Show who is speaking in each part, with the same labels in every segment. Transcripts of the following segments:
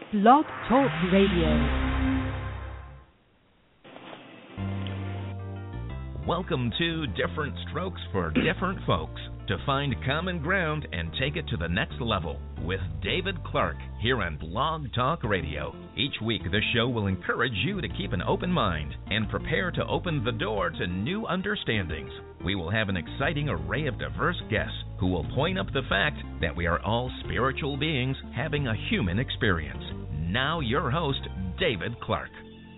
Speaker 1: Blog Talk Radio.
Speaker 2: Welcome to Different Strokes for Different Folks. To find common ground and take it to the next level with David Clark here on Blog Talk Radio. Each week, the show will encourage you to keep an open mind and prepare to open the door to new understandings. We will have an exciting array of diverse guests who will point up the fact that we are all spiritual beings having a human experience. Now your host, David Clark.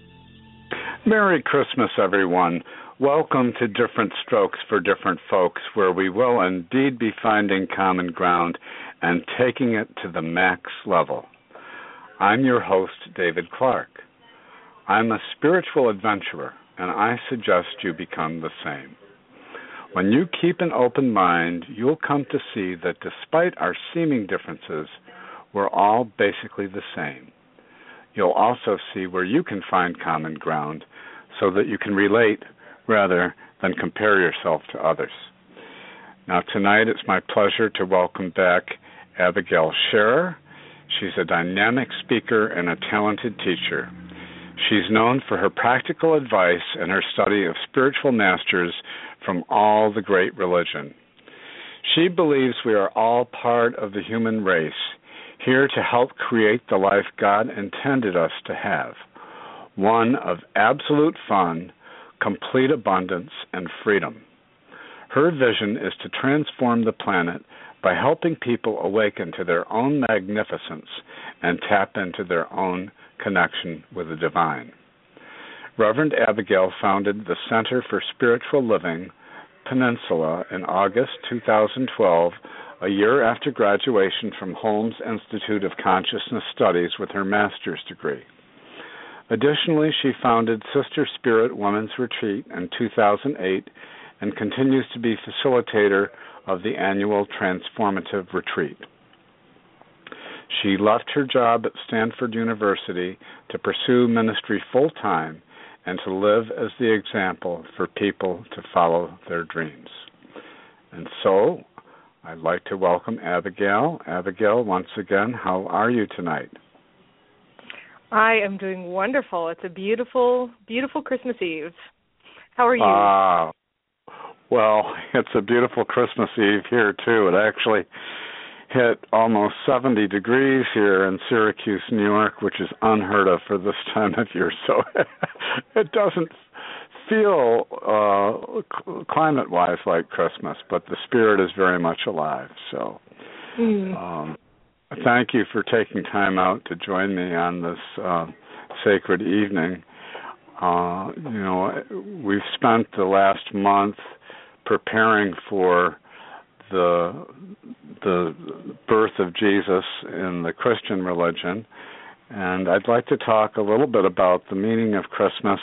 Speaker 3: Merry Christmas, everyone. Welcome to Different Strokes for Different Folks, where we will indeed be finding common ground and taking it to the max level. I'm your host, David Clark. I'm a spiritual adventurer, and I suggest you become the same. When you keep an open mind, you'll come to see that despite our seeming differences, we're all basically the same. You'll also see where you can find common ground so that you can relate rather than compare yourself to others. Now, tonight it's my pleasure to welcome back Abigail Scherer. She's a dynamic speaker and a talented teacher. She's known for her practical advice and her study of spiritual masters from all the great religion. She believes we are all part of the human race, here to help create the life God intended us to have, one of absolute fun, complete abundance, and freedom. Her vision is to transform the planet by helping people awaken to their own magnificence and tap into their own connection with the divine. Reverend Abigail founded the Center for Spiritual Living, Peninsula, in August 2012, a year after graduation from Holmes Institute of Consciousness Studies with her master's degree. Additionally, she founded Sister Spirit Women's Retreat in 2008 and continues to be facilitator of the annual Transformative Retreat. She left her job at Stanford University to pursue ministry full-time and to live as the example for people to follow their dreams. And so, I'd like to welcome Abigail. Abigail, once again, how are you tonight?
Speaker 4: I am doing wonderful. It's a beautiful, beautiful Christmas Eve. How are you?
Speaker 3: Well, it's a beautiful Christmas Eve here, too. It actually hit almost 70 degrees here in Syracuse, New York, which is unheard of for this time of year. So it doesn't feel climate-wise like Christmas, but the spirit is very much alive. So thank you for taking time out to join me on this sacred evening. We've spent the last month preparing for the birth of Jesus in the Christian religion, and I'd like to talk a little bit about the meaning of Christmas,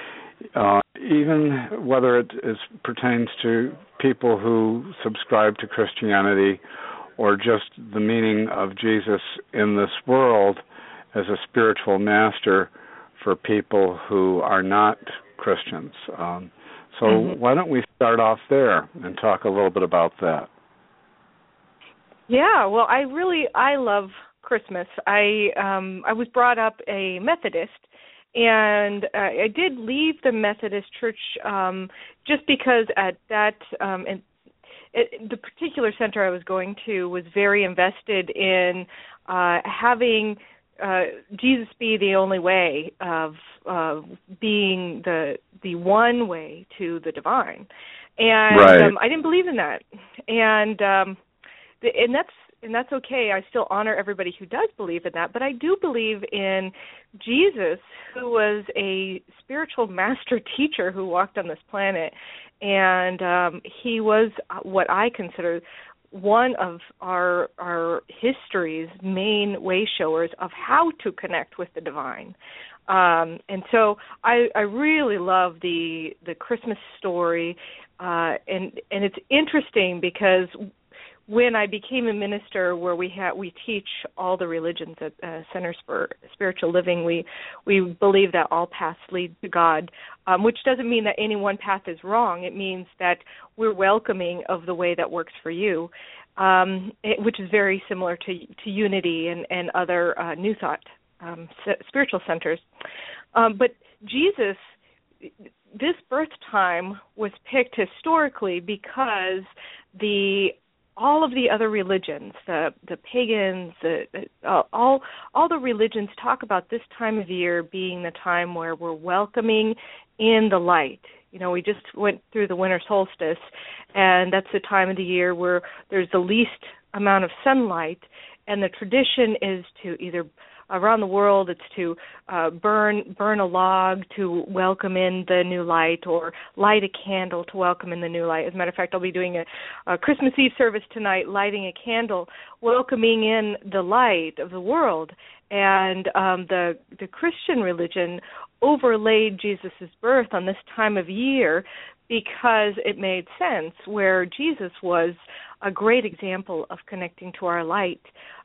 Speaker 3: even whether it pertains to people who subscribe to Christianity or just the meaning of Jesus in this world as a spiritual master for people who are not Christians. Why don't we start off there and talk a little bit about that?
Speaker 4: Yeah, well, I love Christmas. I was brought up a Methodist, and I did leave the Methodist Church just because at that the particular center I was going to was very invested in having Jesus be the only way of being the one way to the divine, and
Speaker 3: right.
Speaker 4: I didn't believe in that, and that's okay. I still honor everybody who does believe in that, but I do believe in Jesus, who was a spiritual master teacher who walked on this planet, and he was what I consider one of our history's main way showers of how to connect with the divine. And so I really love the Christmas story, and it's interesting because when I became a minister, where we teach all the religions at Centers for Spiritual Living, we believe that all paths lead to God, which doesn't mean that any one path is wrong. It means that we're welcoming of the way that works for you, which is very similar to Unity and other New Thought spiritual centers. But Jesus, this birth time was picked historically because all of the other religions, the pagans, all the religions talk about this time of year being the time where we're welcoming in the light. You know, we just went through the winter solstice, and that's the time of the year where there's the least amount of sunlight, and the tradition is to either around the world, it's to burn a log to welcome in the new light, or light a candle to welcome in the new light. As a matter of fact, I'll be doing a Christmas Eve service tonight, lighting a candle, welcoming in the light of the world. And the Christian religion overlaid Jesus' birth on this time of year because it made sense, where Jesus was a great example of connecting to our light.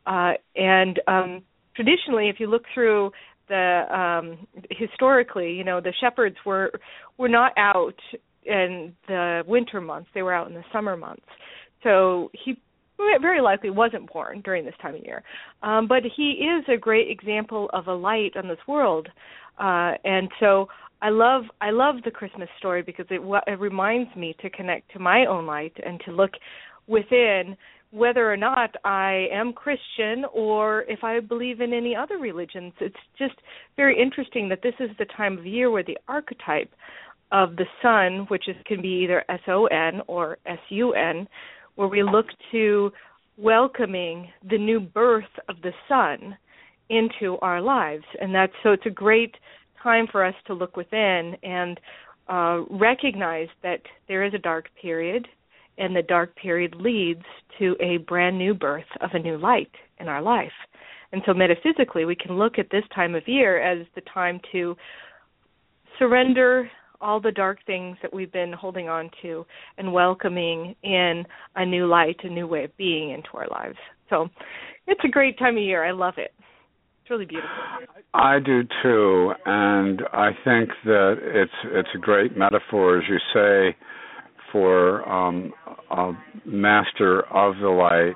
Speaker 4: Traditionally, if you look through the historically, you know, the shepherds were not out in the winter months; they were out in the summer months. So he very likely wasn't born during this time of year, but he is a great example of a light on this world, and so I love the Christmas story because it reminds me to connect to my own light and to look within, whether or not I am Christian or if I believe in any other religions. It's just very interesting that this is the time of year where the archetype of the sun, which can be either S-O-N or S-U-N, where we look to welcoming the new birth of the sun into our lives. And so it's a great time for us to look within and recognize that there is a dark period, and the dark period leads to a brand new birth of a new light in our life. And so metaphysically, we can look at this time of year as the time to surrender all the dark things that we've been holding on to and welcoming in a new light, a new way of being into our lives. So it's a great time of year. I love it. It's really beautiful.
Speaker 3: I do too, and I think that it's a great metaphor, as you say, for a master of the light.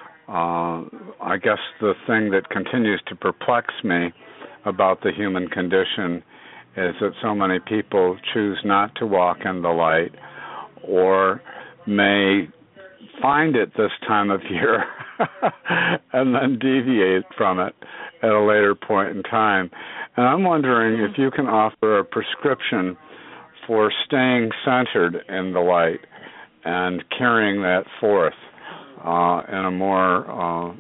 Speaker 3: I guess the thing that continues to perplex me about the human condition is that so many people choose not to walk in the light, or may find it this time of year and then deviate from it at a later point in time. And I'm wondering if you can offer a prescription for staying centered in the light and carrying that forth in a more,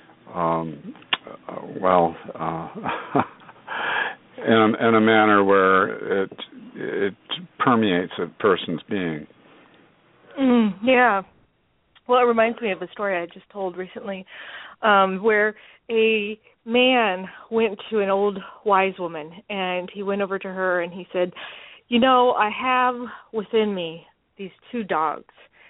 Speaker 3: in a manner where it permeates a person's being.
Speaker 4: Yeah. Well, it reminds me of a story I just told recently, where a man went to an old wise woman, and he went over to her and he said, "You know, I have within me these two dogs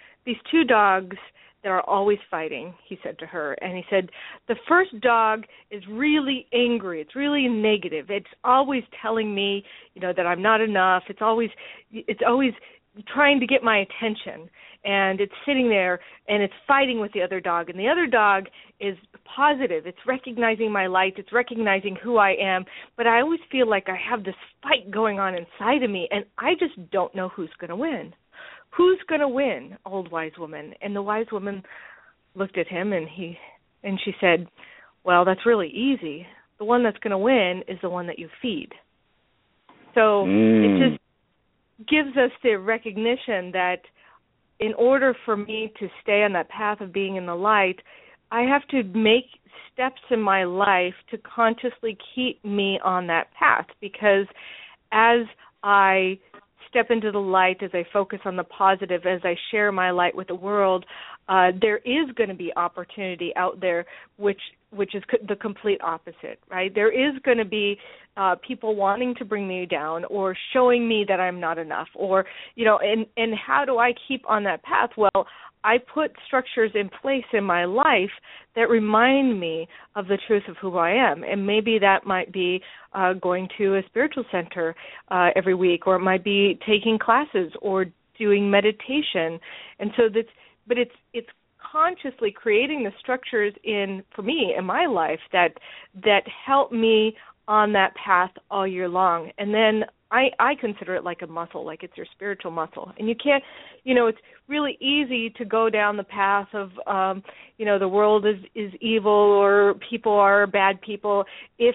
Speaker 4: that are always fighting," he said to her. And he said, "The first dog is really angry. It's really negative. It's always telling me, you know, that I'm not enough. It's always trying to get my attention. And it's sitting there and it's fighting with the other dog. And the other dog is positive. It's recognizing my light. It's recognizing who I am. But I always feel like I have this fight going on inside of me, and I just don't know who's going to win. Who's going to win, old wise woman?" And the wise woman looked at him, and she said, "Well, that's really easy. The one that's going to win is the one that you feed." So it just gives us the recognition that in order for me to stay on that path of being in the light, I have to make steps in my life to consciously keep me on that path, because as I step into the light, as I focus on the positive, as I share my light with the world, there is going to be opportunity out there which is the complete opposite, right? There is going to be people wanting to bring me down or showing me that I'm not enough, or, you know, and how do I keep on that path? Well, I put structures in place in my life that remind me of the truth of who I am. And maybe that might be going to a spiritual center every week, or it might be taking classes or doing meditation. And so but it's consciously creating the structures for me in my life that help me on that path all year long. And then I consider it like a muscle, like it's your spiritual muscle. And you can't, it's really easy to go down the path of, the world is evil or people are bad people if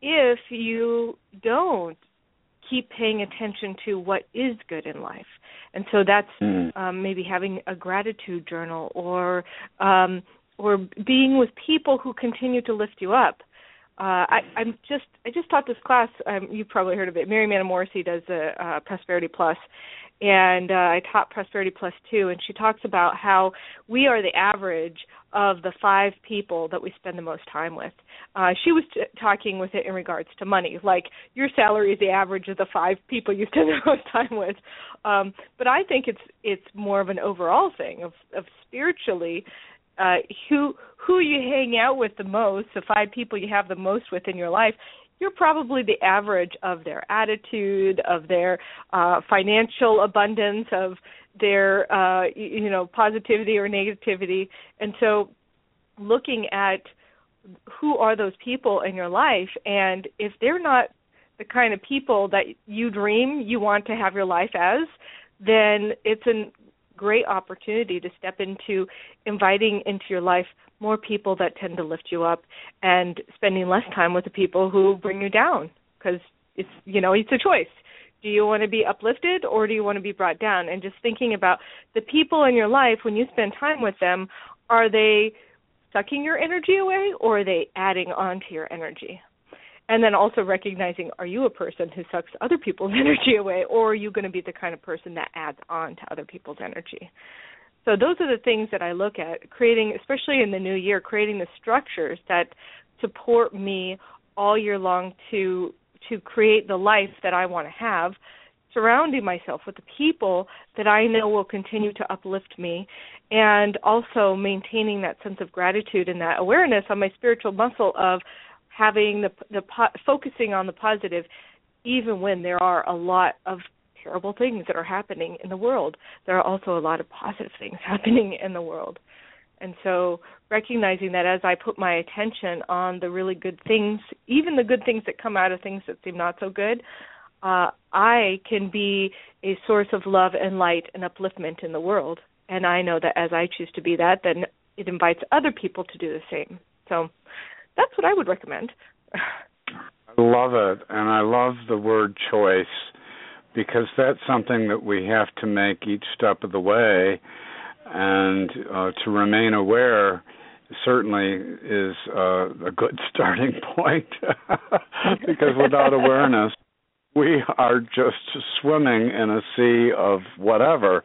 Speaker 4: you don't keep paying attention to what is good in life. And so that's maybe having a gratitude journal or being with people who continue to lift you up. I just taught this class. You've probably heard of it. Mary Mana Morrissey does the Prosperity Plus, and I taught Prosperity Plus too. And she talks about how we are the average of the 5 people that we spend the most time with. She was talking with it in regards to money, like your salary is the average of the 5 people you spend the most time with. But I think it's more of an overall thing of spiritually. Who you hang out with the most, the 5 people you have the most with in your life, you're probably the average of their attitude, of their financial abundance, of their positivity or negativity. And so looking at who are those people in your life, and if they're not the kind of people that you dream you want to have your life as, then it's a great opportunity to step into inviting into your life more people that tend to lift you up and spending less time with the people who bring you down, because it's a choice. Do you want to be uplifted or do you want to be brought down? And just thinking about the people in your life, when you spend time with them, are they sucking your energy away or are they adding on to your energy? And then also recognizing, are you a person who sucks other people's energy away, or are you going to be the kind of person that adds on to other people's energy? So those are the things that I look at, creating, especially in the new year, creating the structures that support me all year long to create the life that I want to have, surrounding myself with the people that I know will continue to uplift me, and also maintaining that sense of gratitude and that awareness on my spiritual muscle of having focusing on the positive, even when there are a lot of terrible things that are happening in the world. There are also a lot of positive things happening in the world. And so recognizing that as I put my attention on the really good things, even the good things that come out of things that seem not so good, I can be a source of love and light and upliftment in the world. And I know that as I choose to be that, then it invites other people to do the same. So that's what I would recommend.
Speaker 3: I love it, and I love the word choice, because that's something that we have to make each step of the way, and to remain aware certainly is a good starting point, because without awareness, we are just swimming in a sea of whatever.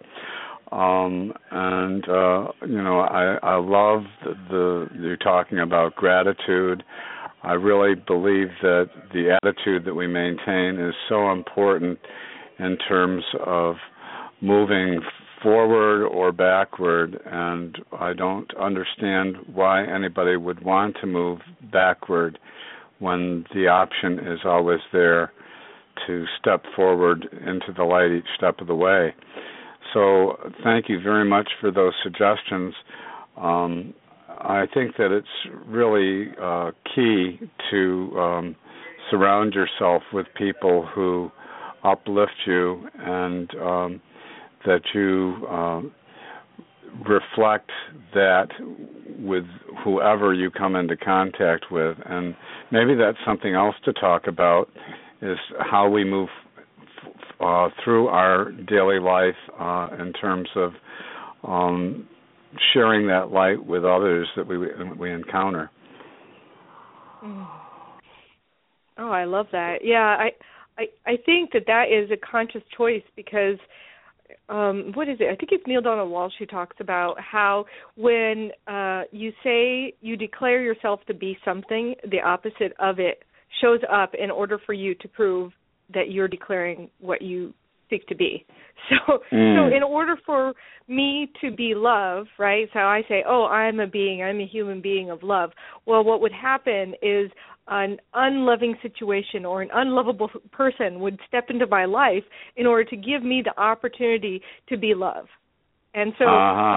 Speaker 3: I love you're talking about gratitude. I really believe that the attitude that we maintain is so important in terms of moving forward or backward, and I don't understand why anybody would want to move backward when the option is always there to step forward into the light each step of the way. So thank you very much for those suggestions. I think that it's really key to surround yourself with people who uplift you, and that you reflect that with whoever you come into contact with. And maybe that's something else to talk about, is how we move through our daily life in terms of sharing that light with others that we encounter.
Speaker 4: Oh, I love that. Yeah, I think that is a conscious choice, because what is it? I think it's Neale Donald Walsch who talks about how when you say you declare yourself to be something, the opposite of it shows up in order for you to prove that you're declaring what you seek to be. So in order for me to be love, right, so I say, I'm a human being of love. Well, what would happen is an unloving situation or an unlovable person would step into my life in order to give me the opportunity to be love. And so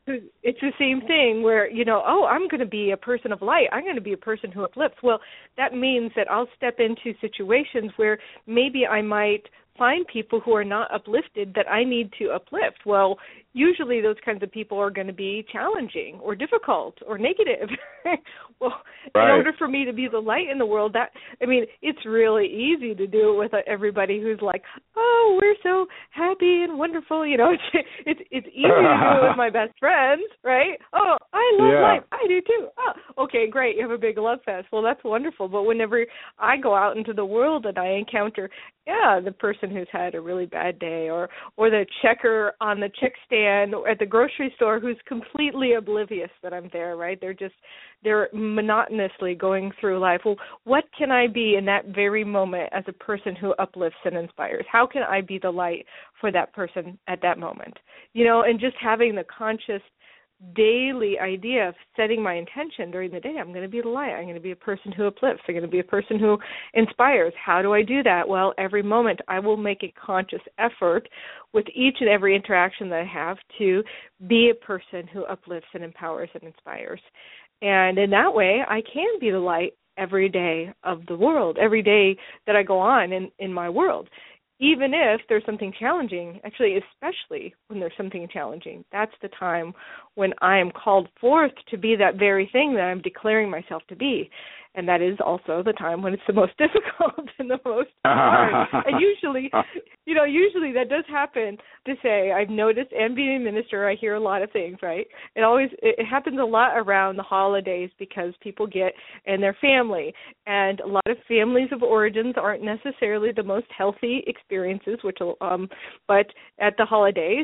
Speaker 4: it's the same thing where, I'm going to be a person of light. I'm going to be a person who uplifts. Well, that means that I'll step into situations where maybe I might find people who are not uplifted that I need to uplift. Well, usually those kinds of people are going to be challenging or difficult or negative. Well,
Speaker 3: right.
Speaker 4: In order for me to be the light in the world, it's really easy to do it with everybody who's like, oh, we're so happy and wonderful. It's easy to do it with my best friends, right? Oh, I love life. I do too. Oh, okay, great. You have a big love fest. Well, that's wonderful. But whenever I go out into the world and I encounter, the person who's had a really bad day, or the checker on the check stand at the grocery store who's completely oblivious that I'm there, right? They're monotonously going through life. Well, what can I be in that very moment as a person who uplifts and inspires? How can I be the light for that person at that moment? And just having the conscious daily idea of setting my intention during the day. I'm going to be the light. I'm going to be a person who uplifts. I'm going to be a person who inspires. How do I do that? Well, every moment I will make a conscious effort with each and every interaction that I have to be a person who uplifts and empowers and inspires. And in that way, I can be the light every day of the world, every day that I go on in my world. Even if there's something challenging, actually, especially when there's something challenging, that's the time when I am called forth to be that very thing that I'm declaring myself to be. And that is also the time when it's the most difficult and the most hard. And usually that does happen to say, I've noticed, and being a minister, I hear a lot of things, right? It happens a lot around the holidays because people get in their family. And a lot of families of origins aren't necessarily the most healthy experiences, but at the holidays,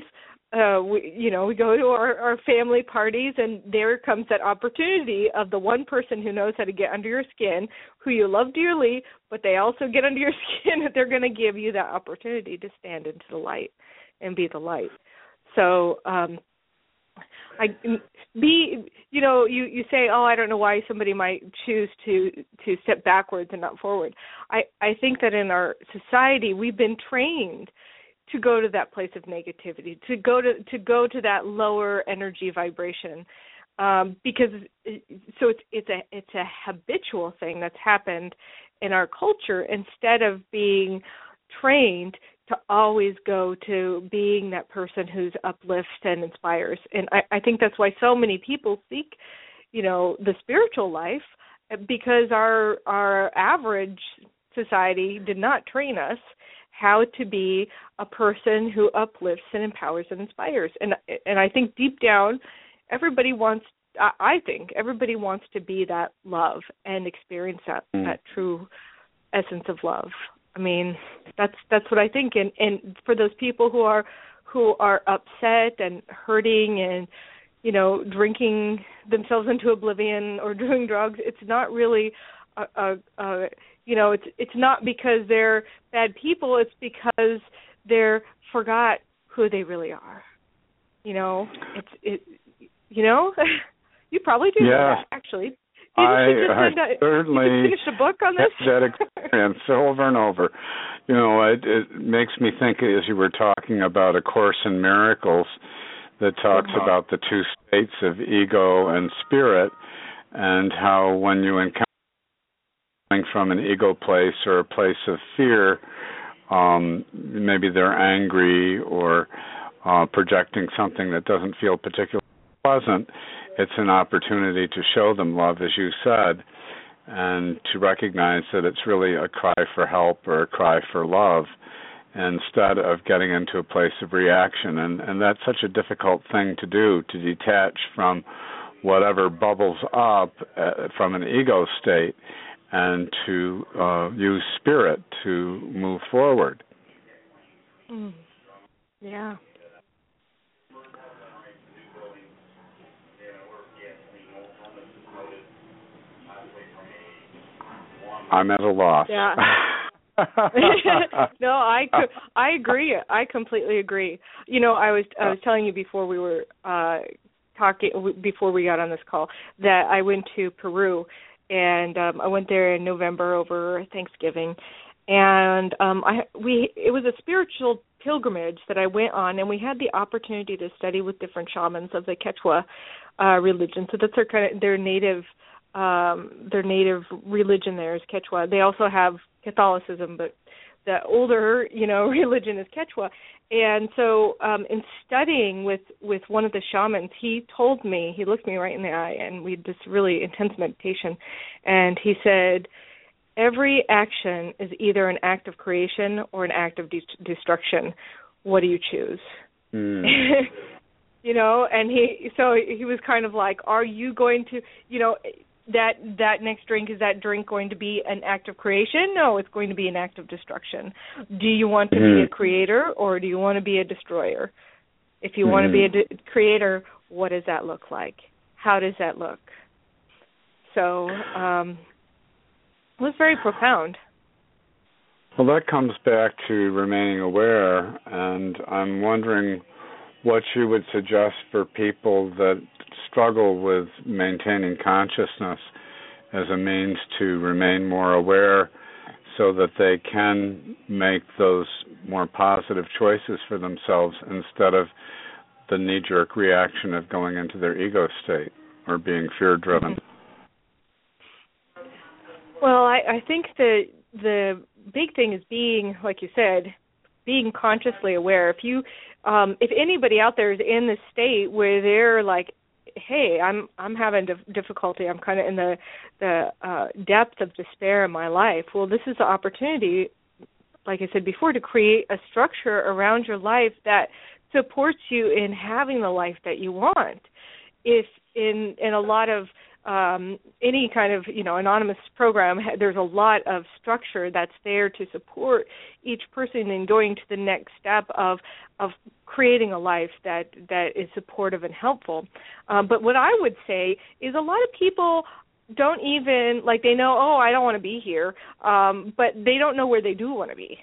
Speaker 4: we go to our family parties, and there comes that opportunity of the one person who knows how to get under your skin, who you love dearly, but they also get under your skin, that they're going to give you that opportunity to stand into the light and be the light. So, you say, oh, I don't know why somebody might choose to step backwards and not forward. I think that in our society we've been trained to go to that place of negativity, to go to that lower energy vibration, because it's a habitual thing that's happened in our culture, instead of being trained to always go to being that person who's uplifts and inspires. And I think that's why so many people seek, the spiritual life, because our average society did not train us how to be a person who uplifts and empowers and inspires. And I think deep down, everybody wants to be that love and experience that true essence of love. I mean, that's what I think. And for those people who are upset and hurting and, drinking themselves into oblivion or doing drugs, it's not really it's not because they're bad people. It's because they're forgot who they really are. You probably do know that, actually.
Speaker 3: I certainly
Speaker 4: finish a book on this?
Speaker 3: That experience over and over. It makes me think, as you were talking about A Course in Miracles, that talks about the two states of ego and spirit, and how when you encounter from an ego place or a place of fear, maybe they're angry or projecting something that doesn't feel particularly pleasant, it's an opportunity to show them love, as you said, and to recognize that it's really a cry for help or a cry for love, instead of getting into a place of reaction. And that's such a difficult thing to do, to detach from whatever bubbles up from an ego state, and to use spirit to move forward.
Speaker 4: Yeah.
Speaker 3: I'm at a loss.
Speaker 4: Yeah. No, I agree. I completely agree. I was telling you before we were before we got on this call, that I went to Peru. And I went there in November over Thanksgiving, And it was a spiritual pilgrimage that I went on, and we had the opportunity to study with different shamans of the Quechua religion. So that's their native religion there is Quechua. They also have Catholicism, but the older, religion is Quechua. And so in studying with one of the shamans, he told me, he looked me right in the eye, and we had this really intense meditation, and he said, every action is either an act of creation or an act of destruction. What do you choose?
Speaker 3: Mm.
Speaker 4: And he was kind of like, are you going to, that next drink, is that drink going to be an act of creation? No, it's going to be an act of destruction. Do you want to be a creator, or do you want to be a destroyer? If you want to be a creator, what does that look like? How does that look? So it was very profound.
Speaker 3: Well, that comes back to remaining aware, and I'm wondering what you would suggest for people that struggle with maintaining consciousness as a means to remain more aware so that they can make those more positive choices for themselves instead of the knee-jerk reaction of going into their ego state or being fear-driven.
Speaker 4: Well, I think the big thing is being, like you said, being consciously aware. If anybody out there is in this state where they're like, hey, I'm having difficulty, I'm kind of in the depth of despair in my life, well, this is the opportunity, like I said before, to create a structure around your life that supports you in having the life that you want. If in a lot of any kind of anonymous program, there's a lot of structure that's there to support each person in going to the next step of creating a life that is supportive and helpful. But what I would say is a lot of people don't even, they know, I don't want to be here, but they don't know where they do want to be.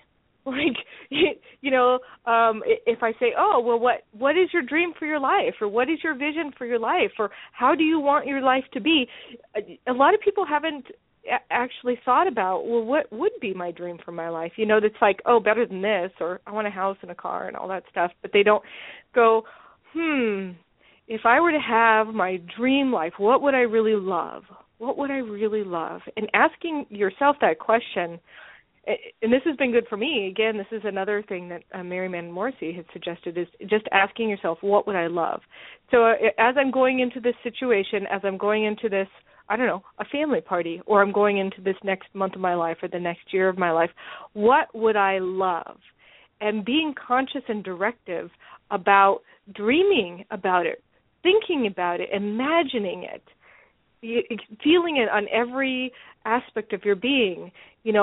Speaker 4: If I say, what is your dream for your life, or what is your vision for your life, or how do you want your life to be? A lot of people haven't actually thought about, what would be my dream for my life? That's like, better than this, or I want a house and a car and all that stuff. But they don't go, if I were to have my dream life, what would I really love? What would I really love? And asking yourself that question. And this has been good for me. Again, this is another thing that Mary Mann Morrissey had suggested, is just asking yourself, what would I love? So as I'm going into this situation, as I'm going into this, a family party, or I'm going into this next month of my life or the next year of my life, what would I love? And being conscious and directive about dreaming about it, thinking about it, imagining it, feeling it on every aspect of your being.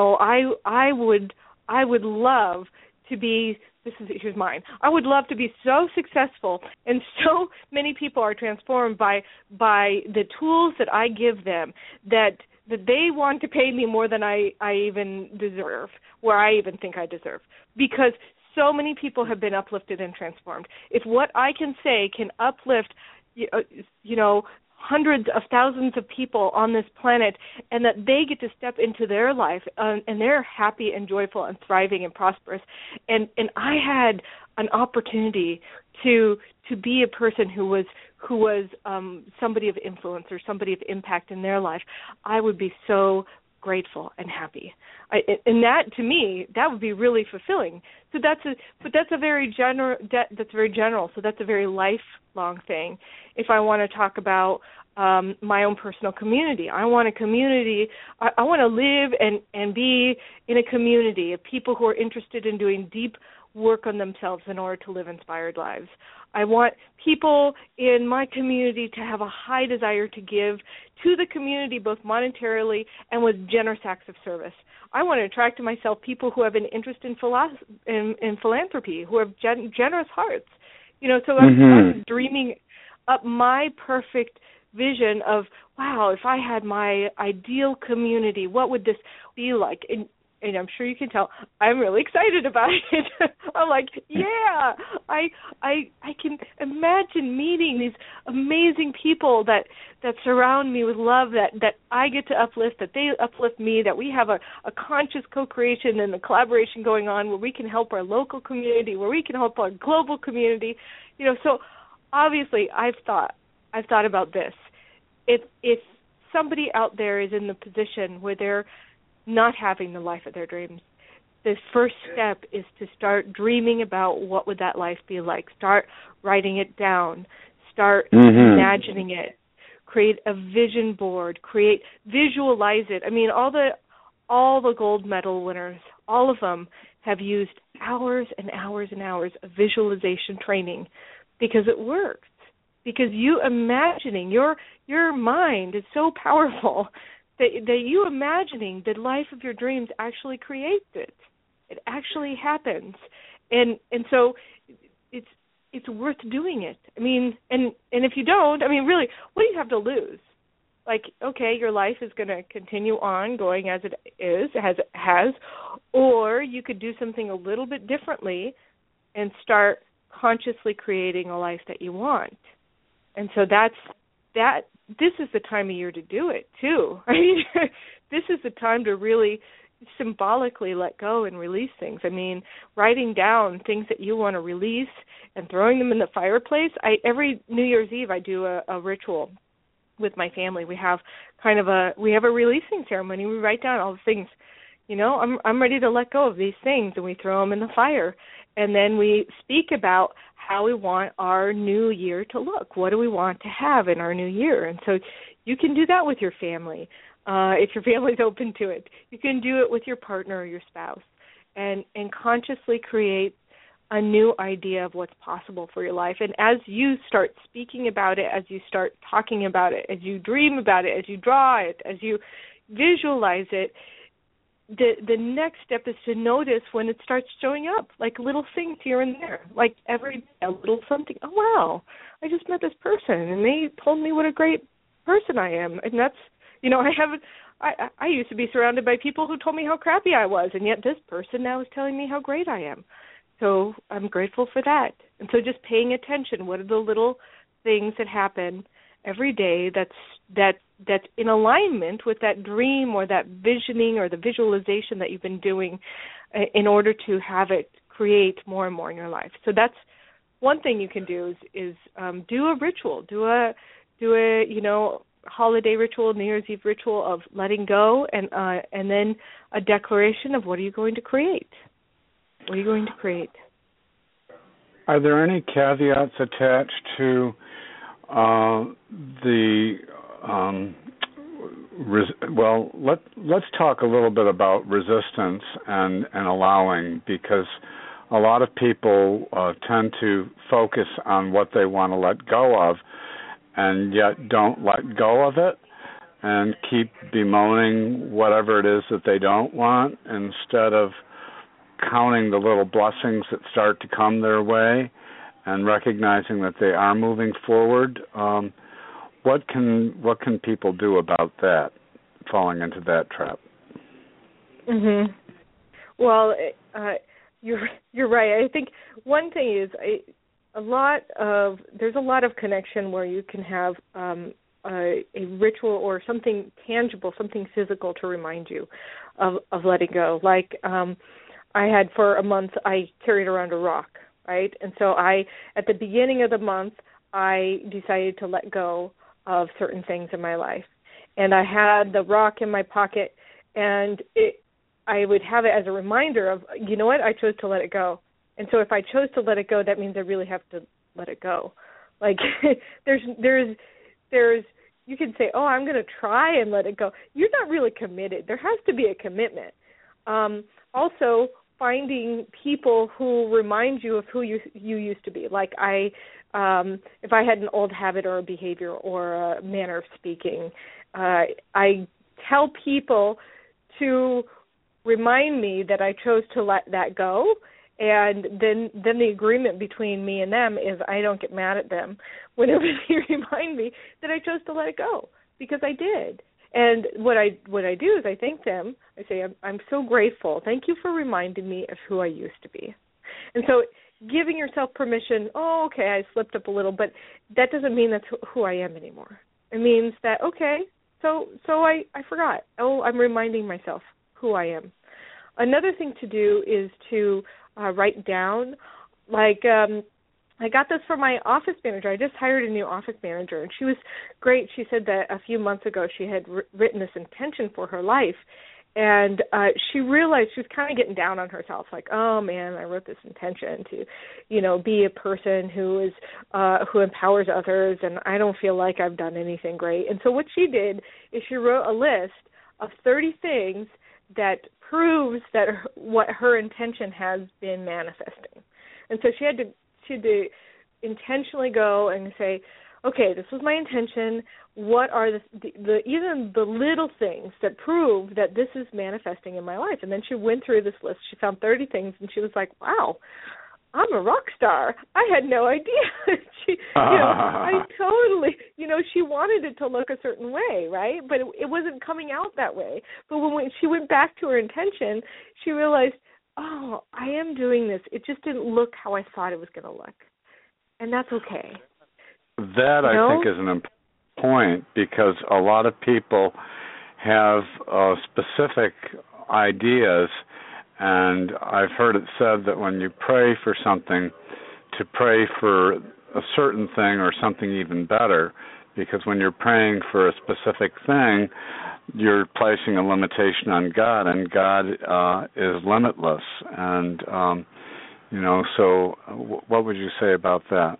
Speaker 4: I would love to be, here's mine. I would love to be so successful, and so many people are transformed by the tools that I give them, that they want to pay me more than I even deserve, where I even think I deserve, because so many people have been uplifted and transformed. If what I can say can uplift, hundreds of thousands of people on this planet, and that they get to step into their life, and they're happy and joyful and thriving and prosperous. And I had an opportunity to be a person who was somebody of influence or somebody of impact in their life. I would be so grateful and happy. And that, to me, that would be really fulfilling. So that's very general. So that's a very lifelong thing. If I want to talk about my own personal community, I want a community. I want to live and be in a community of people who are interested in doing deep work on themselves in order to live inspired lives. I want people in my community to have a high desire to give to the community, both monetarily and with generous acts of service. I want to attract to myself people who have an interest in philanthropy, who have generous hearts. So I'm dreaming up my perfect vision of, wow, if I had my ideal community, what would this be like? And and I'm sure you can tell, I'm really excited about it. I'm like, yeah, I can imagine meeting these amazing people that surround me with love, that I get to uplift, that they uplift me, that we have a conscious co-creation and a collaboration going on where we can help our local community, where we can help our global community. So obviously I've thought about this. If somebody out there is in the position where they're not having the life of their dreams, the first step is to start dreaming about what would that life be like. Start writing it down. Start imagining it. Create a vision board. Visualize it. I mean, all the gold medal winners, all of them have used hours and hours and hours of visualization training because it works. Because you imagining, your mind is so powerful that you imagining the life of your dreams actually creates it. It actually happens. And so it's worth doing it. I mean, and if you don't, I mean, really, what do you have to lose? Like, okay, your life is going to continue on going as it is, as it has, or you could do something a little bit differently and start consciously creating a life that you want. And so this is the time of year to do it, too. I mean, this is the time to really symbolically let go and release things. I mean, writing down things that you want to release and throwing them in the fireplace. Every New Year's Eve I do a ritual with my family. We have a releasing ceremony. We write down all the things. I'm ready to let go of these things, and we throw them in the fire. And then we speak about how we want our new year to look. What do we want to have in our new year? And so you can do that with your family, if your family's open to it. You can do it with your partner or your spouse, and consciously create a new idea of what's possible for your life. And as you start speaking about it, as you start talking about it, as you dream about it, as you draw it, as you visualize it, the next step is to notice when it starts showing up, like little things here and there, like every day, a little something. Oh, wow, I just met this person, and they told me what a great person I am. And that's, I used to be surrounded by people who told me how crappy I was, and yet this person now is telling me how great I am. So I'm grateful for that. And so just paying attention, what are the little things that happen every day that's in alignment with that dream or that visioning or the visualization that you've been doing in order to have it create more and more in your life. So that's one thing you can do is do a ritual, do a holiday ritual, New Year's Eve ritual of letting go, and then a declaration of what are you going to create. What are you going to create?
Speaker 3: Are there any caveats attached to let's talk a little bit about resistance and allowing, because a lot of people tend to focus on what they want to let go of and yet don't let go of it and keep bemoaning whatever it is that they don't want instead of counting the little blessings that start to come their way and recognizing that they are moving forward. What can people do about that, falling into that trap?
Speaker 4: Mm-hmm. Well, you're right. I think one thing is there's a lot of connection where you can have a ritual or something tangible, something physical to remind you of letting go. Like I had for a month, I carried around a rock, right? And so at the beginning of the month, I decided to let go of certain things in my life. And I had the rock in my pocket, and I would have it as a reminder of, you know what, I chose to let it go. And so if I chose to let it go, that means I really have to let it go. Like there's you can say, oh, I'm going to try and let it go. You're not really committed. There has to be a commitment. Also, finding people who remind you of who you used to be. Like if I had an old habit or a behavior or a manner of speaking, I tell people to remind me that I chose to let that go, and then the agreement between me and them is I don't get mad at them whenever they remind me that I chose to let it go, because I did. And what I do is I thank them. I say, I'm so grateful. Thank you for reminding me of who I used to be. And so giving yourself permission, oh, okay, I slipped up a little, but that doesn't mean that's who I am anymore. It means that, okay, so I forgot. Oh, I'm reminding myself who I am. Another thing to do is to write down, like, I got this from my office manager. I just hired a new office manager, and she was great. She said that a few months ago she had written this intention for her life, and she realized she was kind of getting down on herself, like, oh, man, I wrote this intention to, be a person who empowers others, and I don't feel like I've done anything great. And so what she did is she wrote a list of 30 things that proves that what her intention has been manifesting. And so she had to intentionally go and say, okay, this was my intention. What are even the little things that prove that this is manifesting in my life? And then she went through this list. She found 30 things, and she was like, wow, I'm a rock star. I had no idea. I totally, she wanted it to look a certain way, right? But it wasn't coming out that way. But when she went back to her intention, she realized, oh, I am doing this. It just didn't look how I thought it was going to look. And that's okay.
Speaker 3: That, I think, is an important point, because a lot of people have specific ideas, and I've heard it said that when you pray for something, to pray for a certain thing or something even better, because when you're praying for a specific thing, you're placing a limitation on God, and God is limitless. And, so what would you say about that?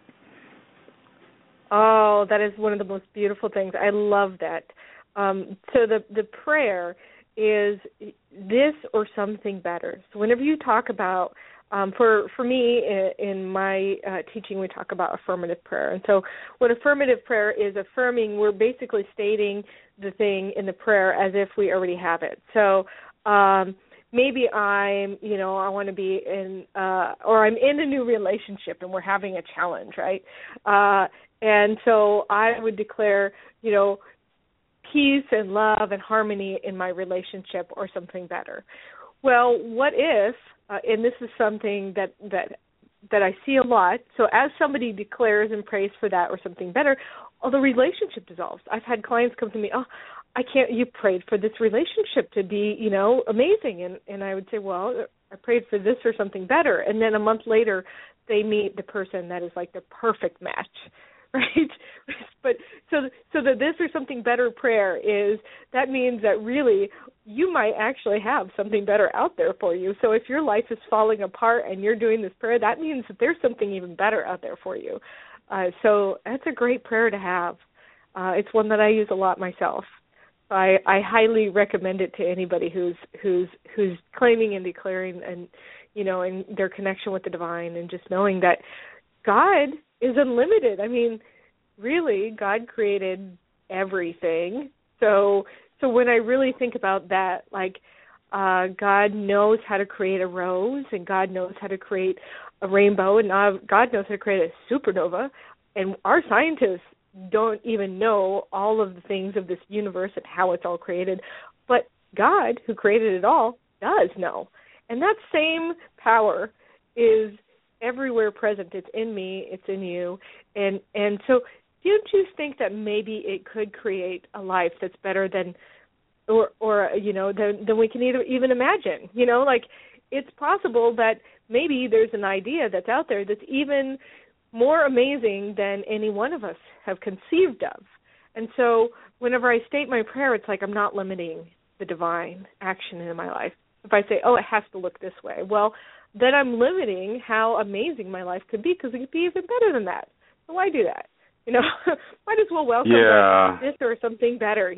Speaker 4: Oh, that is one of the most beautiful things. I love that. So the prayer is this or something better. So whenever you talk about, for me, in my teaching, we talk about affirmative prayer. And so what affirmative prayer is affirming, we're basically stating the thing in the prayer as if we already have it. So maybe I want to be in, or I'm in a new relationship and we're having a challenge, right? And so I would declare, peace and love and harmony in my relationship or something better. Well, what if, and this is something that I see a lot, so as somebody declares and prays for that or something better, the relationship dissolves. I've had clients come to me, you prayed for this relationship to be, amazing. And I would say, well, I prayed for this or something better. And then a month later, they meet the person that is like the perfect match, right? But so the this or something better prayer is, that means that really you might actually have something better out there for you. So if your life is falling apart and you're doing this prayer, that means that there's something even better out there for you. So that's a great prayer to have. It's one that I use a lot myself. I highly recommend it to anybody who's claiming and declaring and and their connection with the divine, and just knowing that God is unlimited. I mean, really, God created everything. So when I really think about that, like God knows how to create a rose, and God knows how to create a rainbow, and God knows how to create a supernova, and our scientists don't even know all of the things of this universe and how it's all created, but God, who created it all, does know. And that same power is everywhere present. It's in me, it's in you. And so don't you think that maybe it could create a life that's better than than we can even imagine? Like, it's possible that maybe there's an idea that's out there that's even more amazing than any one of us have conceived of. And so whenever I state my prayer, it's like I'm not limiting the divine action in my life. If I say, it has to look this way, well, then I'm limiting how amazing my life could be, because it could be even better than that. So why do that? Might as well welcome this or something better,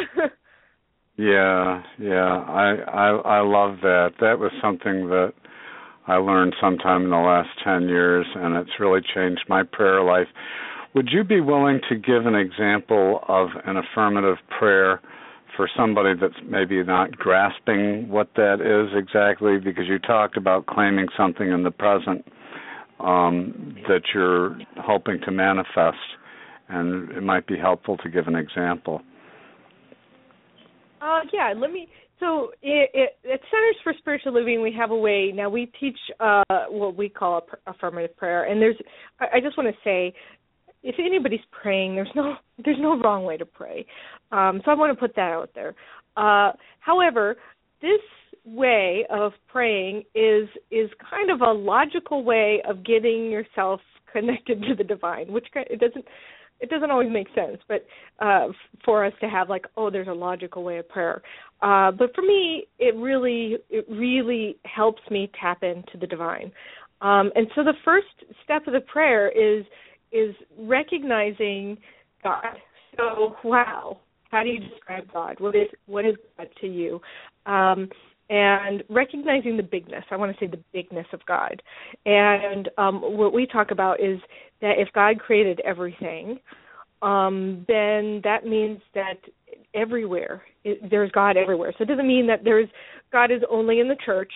Speaker 3: Yeah. I love that. That was something that I learned sometime in the last 10 years, and it's really changed my prayer life. Would you be willing to give an example of an affirmative prayer for somebody that's maybe not grasping what that is exactly? Because you talked about claiming something in the present that you're hoping to manifest, and it might be helpful to give an example.
Speaker 4: So at Centers for Spiritual Living, we have a way. Now we teach what we call affirmative prayer, and I just want to say, if anybody's praying, there's no wrong way to pray. So I want to put that out there. However, this way of praying is kind of a logical way of getting yourself connected to the divine, which it doesn't always make sense, but for us to have there's a logical way of prayer. But for me, it really helps me tap into the divine. And so the first step of the prayer is recognizing God. So, wow, how do you describe God? What is God to you? And recognizing the bigness. I want to say the bigness of God. And what we talk about is that if God created everything, then that means that everywhere, there's God everywhere. So it doesn't mean that God is only in the church.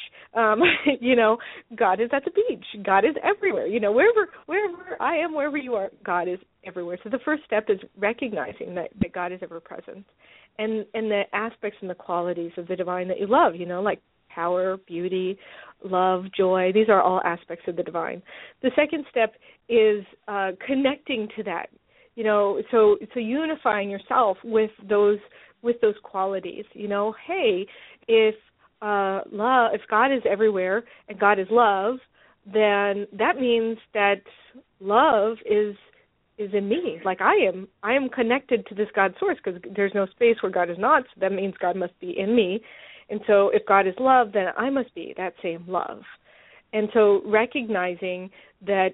Speaker 4: God is at the beach. God is everywhere. Wherever I am, wherever you are, God is everywhere. So the first step is recognizing that God is ever present. And the aspects and the qualities of the divine that you love, like power, beauty, love, joy. These are all aspects of the divine. The second step is connecting to that, so unifying yourself with those qualities. Hey, if God is everywhere and God is love, then that means that love is in me. Like I am connected to this God source, because there's no space where God is not, so that means God must be in me. And so if God is love, then I must be that same love. And so recognizing that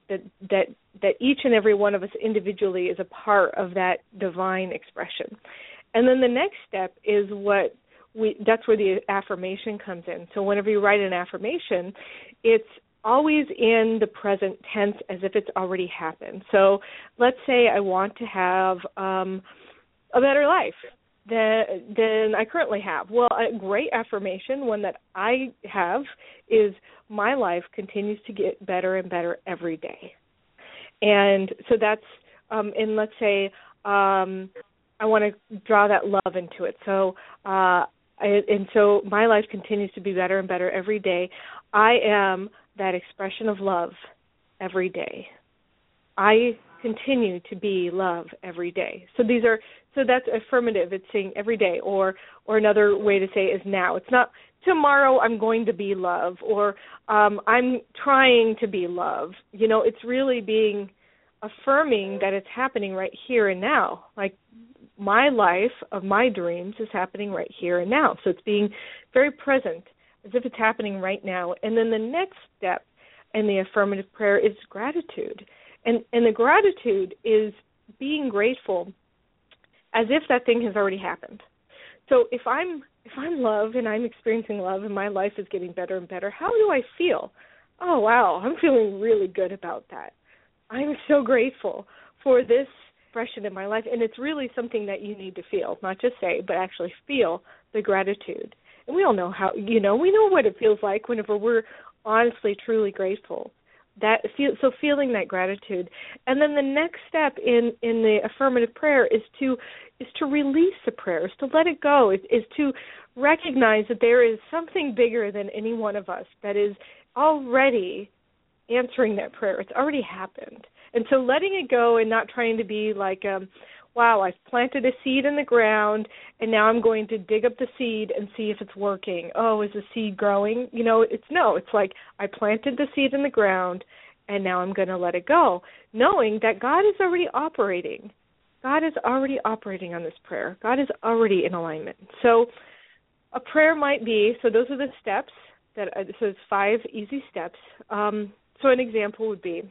Speaker 4: each and every one of us individually is a part of that divine expression. And then the next step is that's where the affirmation comes in. So whenever you write an affirmation, it's always in the present tense as if it's already happened. So let's say I want to have a better life than I currently have. Well, a great affirmation, one that I have, is my life continues to get better and better every day. And so that's, and let's say I want to draw that love into it. So, and so my life continues to be better and better every day. I am that expression of love every day. I continue to be love every day. So that's affirmative. It's saying every day, or another way to say is now. It's not tomorrow I'm going to be love, or I'm trying to be love. It's really being affirming that it's happening right here and now. Like my life of my dreams is happening right here and now. So it's being very present, as if it's happening right now. And then the next step in the affirmative prayer is gratitude. And the gratitude is being grateful as if that thing has already happened. So if I'm love and I'm experiencing love and my life is getting better and better, how do I feel? Oh, wow, I'm feeling really good about that. I'm so grateful for this expression in my life. And it's really something that you need to feel, not just say, but actually feel the gratitude. And we all know how, we know what it feels like whenever we're honestly, truly grateful. So feeling that gratitude. And then the next step in the affirmative prayer is to release the prayer, is to let it go, is to recognize that there is something bigger than any one of us that is already answering that prayer. It's already happened. And so letting it go and not trying to be like, wow, I've planted a seed in the ground and now I'm going to dig up the seed and see if it's working. Oh, is the seed growing? It's like I planted the seed in the ground and now I'm going to let it go, knowing that God is already operating. God is already operating on this prayer. God is already in alignment. So a prayer might be, so those are the steps, so it's 5 easy steps. So an example would be,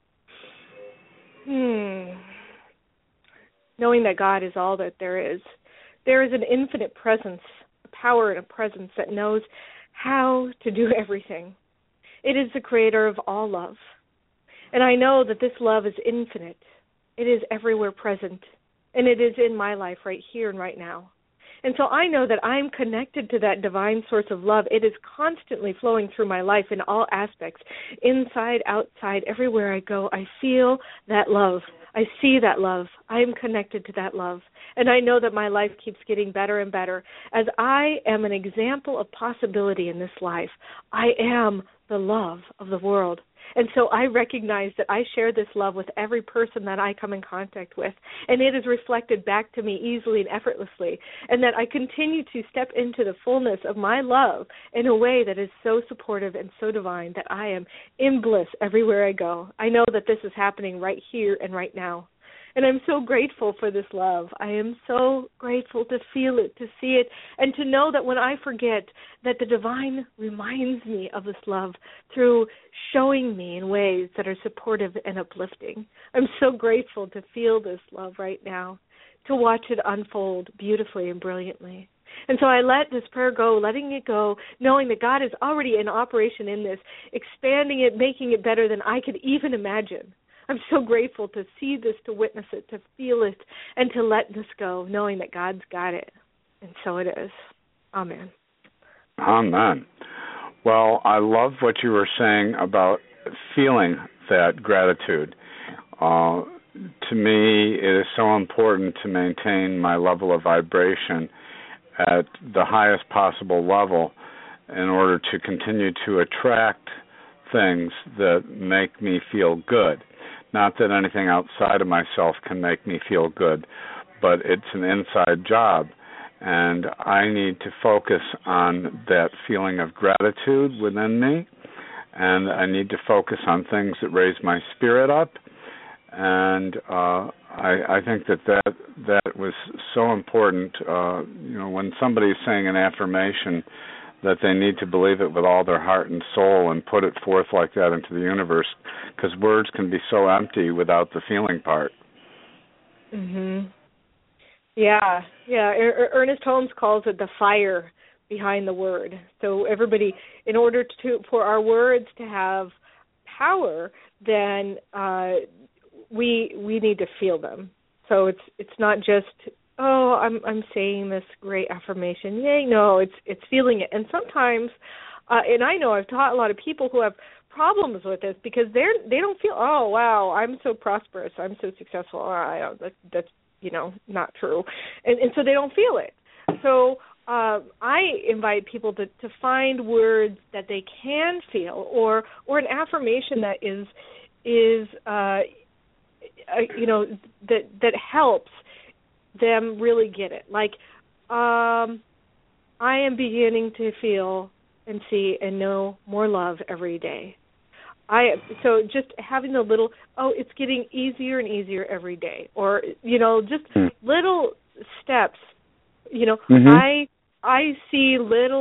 Speaker 4: knowing that God is all that there is. There is an infinite presence, a power and a presence that knows how to do everything. It is the creator of all love. And I know that this love is infinite. It is everywhere present. And it is in my life right here and right now. And so I know that I'm connected to that divine source of love. It is constantly flowing through my life in all aspects, inside, outside, everywhere I go. I feel that love. I see that love. I am connected to that love. And I know that my life keeps getting better and better. As I am an example of possibility in this life, I am the love of the world. And so I recognize that I share this love with every person that I come in contact with, and it is reflected back to me easily and effortlessly, and that I continue to step into the fullness of my love in a way that is so supportive and so divine that I am in bliss everywhere I go. I know that this is happening right here and right now. And I'm so grateful for this love. I am so grateful to feel it, to see it, and to know that when I forget, that the divine reminds me of this love through showing me in ways that are supportive and uplifting. I'm so grateful to feel this love right now, to watch it unfold beautifully and brilliantly. And so I let this prayer go, letting it go, knowing that God is already in operation in this, expanding it, making it better than I could even imagine. I'm so grateful to see this, to witness it, to feel it, and to let this go, knowing that God's got it. And so it is. Amen.
Speaker 3: Amen. Well, I love what you were saying about feeling that gratitude. To me, it is so important to maintain my level of vibration at the highest possible level in order to continue to attract things that make me feel good. Not that anything outside of myself can make me feel good, but it's an inside job. And I need to focus on that feeling of gratitude within me, and I need to focus on things that raise my spirit up. And I think that was so important. When somebody's saying an affirmation, that they need to believe it with all their heart and soul and put it forth like that into the universe, because words can be so empty without the feeling part.
Speaker 4: Mhm. Yeah. Ernest Holmes calls it the fire behind the word. So everybody, in order for our words to have power, then we need to feel them. So it's not just, oh, I'm saying this great affirmation. Yay, no, it's feeling it. And sometimes, and I know I've taught a lot of people who have problems with this because they don't feel, oh, wow, I'm so prosperous, I'm so successful. That's not true. And so they don't feel it. So I invite people to find words that they can feel, or an affirmation that is that helps them really get it. Like, I am beginning to feel and see and know more love every day. So just having the little, it's getting easier and easier every day, or just little steps. Mm-hmm. I see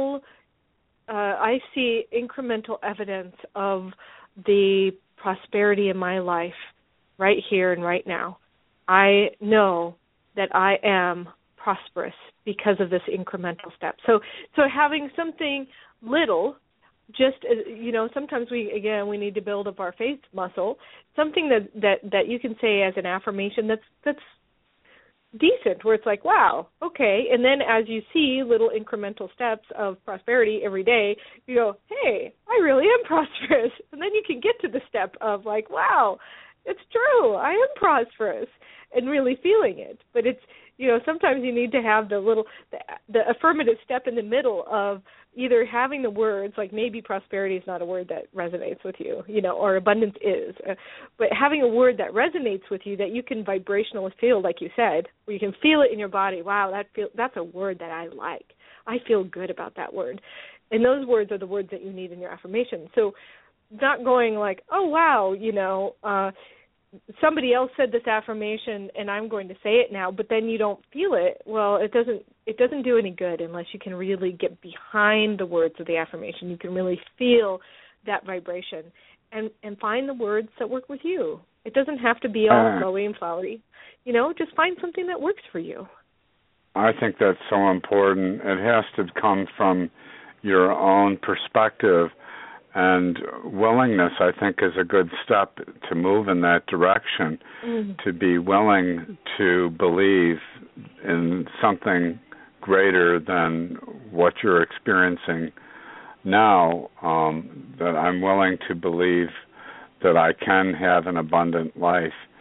Speaker 4: I see incremental evidence of the prosperity in my life right here and right now. I know that I am prosperous because of this incremental step. So having something little, just sometimes we need to build up our faith muscle. Something that you can say as an affirmation that's decent, where it's like, wow, okay. And then as you see little incremental steps of prosperity every day, you go, hey, I really am prosperous. And then you can get to the step of like, wow, it's true, I am prosperous, and really feeling it. But it's, sometimes you need to have the affirmative step in the middle of either having the words, like maybe prosperity is not a word that resonates with you, or abundance is, but having a word that resonates with you that you can vibrationally feel, like you said, where you can feel it in your body. Wow, that's a word that I like. I feel good about that word. And those words are the words that you need in your affirmation. So not going like, oh, wow, somebody else said this affirmation and I'm going to say it now, but then you don't feel it. Well, it doesn't do any good unless you can really get behind the words of the affirmation. You can really feel that vibration and find the words that work with you. It doesn't have to be all flowy and flowery. Just find something that works for you.
Speaker 3: I think that's so important. It has to come from your own perspective. And willingness, I think, is a good step to move in that direction, to be willing to believe in something greater than what you're experiencing now, that I'm willing to believe that I can have an abundant life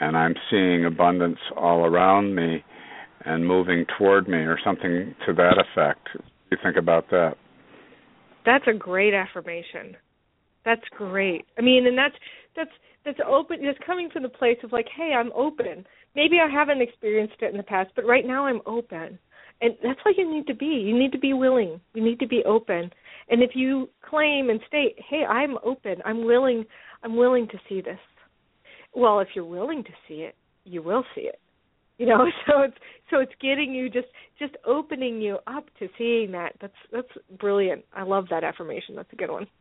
Speaker 3: and I'm seeing abundance all around me and moving toward me, or something to that effect. What do you think about that?
Speaker 4: That's a great affirmation. That's great. I mean, and that's open, just coming from the place of like, hey, I'm open. Maybe I haven't experienced it in the past, but right now I'm open. And that's what you need to be. You need to be willing. You need to be open. And if you claim and state, hey, I'm open, I'm willing to see this. Well, if you're willing to see it, you will see it. You know, so it's getting you just opening you up to seeing that. That's brilliant. I love that affirmation. That's a good one.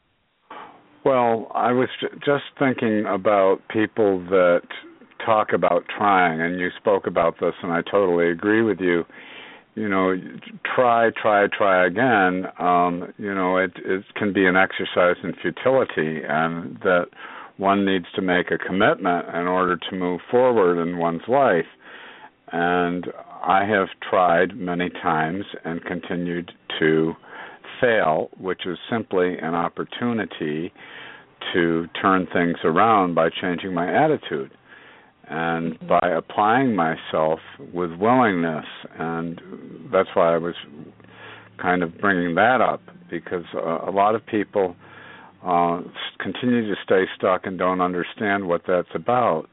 Speaker 3: Well, I was just thinking about people that talk about trying, and you spoke about this, and I totally agree with you. You know, try again. You know, it can be an exercise in futility, and that one needs to make a commitment in order to move forward in one's life. And I have tried many times and continued to fail, which is simply an opportunity to turn things around by changing my attitude and by applying myself with willingness. And that's why I was kind of bringing that up, because a lot of people continue to stay stuck and don't understand what that's about.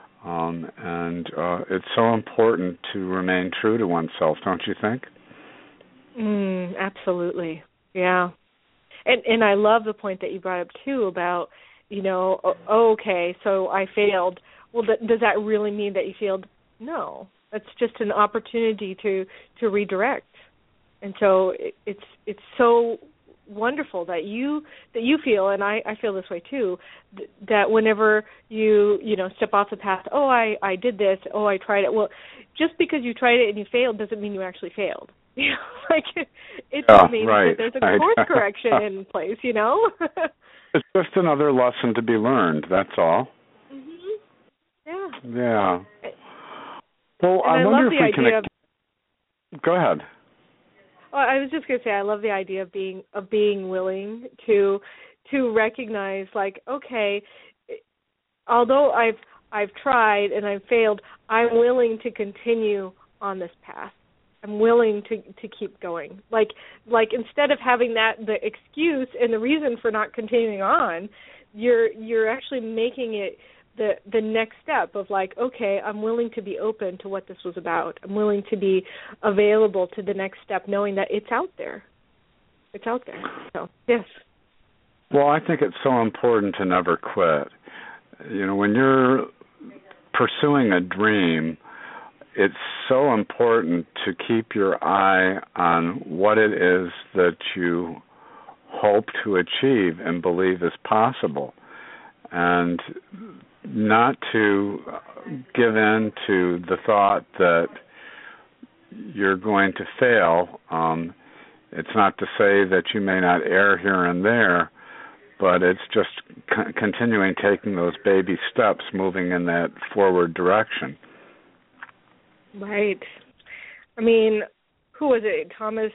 Speaker 3: And it's so important to remain true to oneself, don't you think?
Speaker 4: Absolutely, yeah. And I love the point that you brought up, too, about, you know, okay, so I failed. Well, does that really mean that you failed? No. That's just an opportunity to redirect. And so it's so wonderful that you feel, and I feel this way too, that whenever you step off the path, I did this, I tried it. Well, just because you tried it and you failed doesn't mean you actually failed. You know, like it means that there's a course correction in place. You know,
Speaker 3: it's just another lesson to be learned. That's all.
Speaker 4: Mm-hmm.
Speaker 3: Yeah. Well, I wonder if we can. Go ahead.
Speaker 4: Well, I was just going to say, I love the idea of being willing to recognize, like, okay, although I've tried and I've failed, I'm willing to continue on this path. I'm willing to keep going. Like instead of having the excuse and the reason for not continuing on, you're actually making it the next step of like, okay, I'm willing to be open to what this was about. I'm willing to be available to the next step, knowing that it's out there. It's out there. So, yes.
Speaker 3: Well, I think it's so important to never quit. You know, when you're pursuing a dream, it's so important to keep your eye on what it is that you hope to achieve and believe is possible, and not to give in to the thought that you're going to fail. It's not to say that you may not err here and there, but it's just continuing taking those baby steps, moving in that forward direction.
Speaker 4: Right. I mean, who was it? Thomas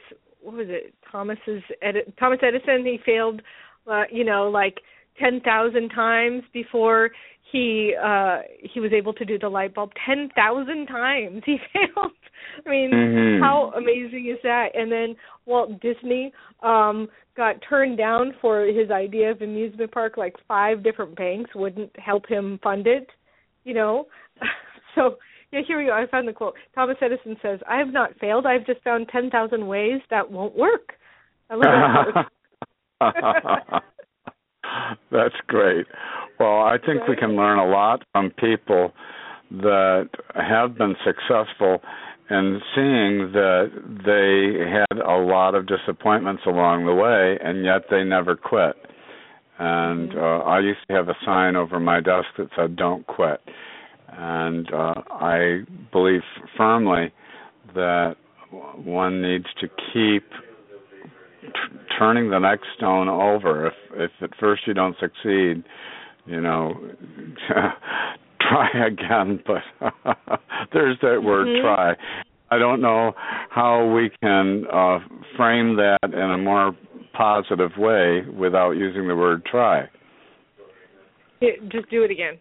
Speaker 4: Edison. He failed, like 10,000 times before he was able to do the light bulb. 10,000 times he failed. I mean, How amazing is that? And then Walt Disney got turned down for his idea of amusement park. Like 5 different banks wouldn't help him fund it. You know, so. Yeah, here we go. I found the quote. Thomas Edison says, "I have not failed. I've just found 10,000 ways that won't work." I love that.
Speaker 3: That's great. Well, I think we can learn a lot from people that have been successful and seeing that they had a lot of disappointments along the way, and yet they never quit. And I used to have a sign over my desk that said, "Don't quit." And I believe firmly that one needs to keep turning the next stone over. If at first you don't succeed, try again. But there's that word, try. I don't know how we can frame that in a more positive way without using the word try.
Speaker 4: Just do it again.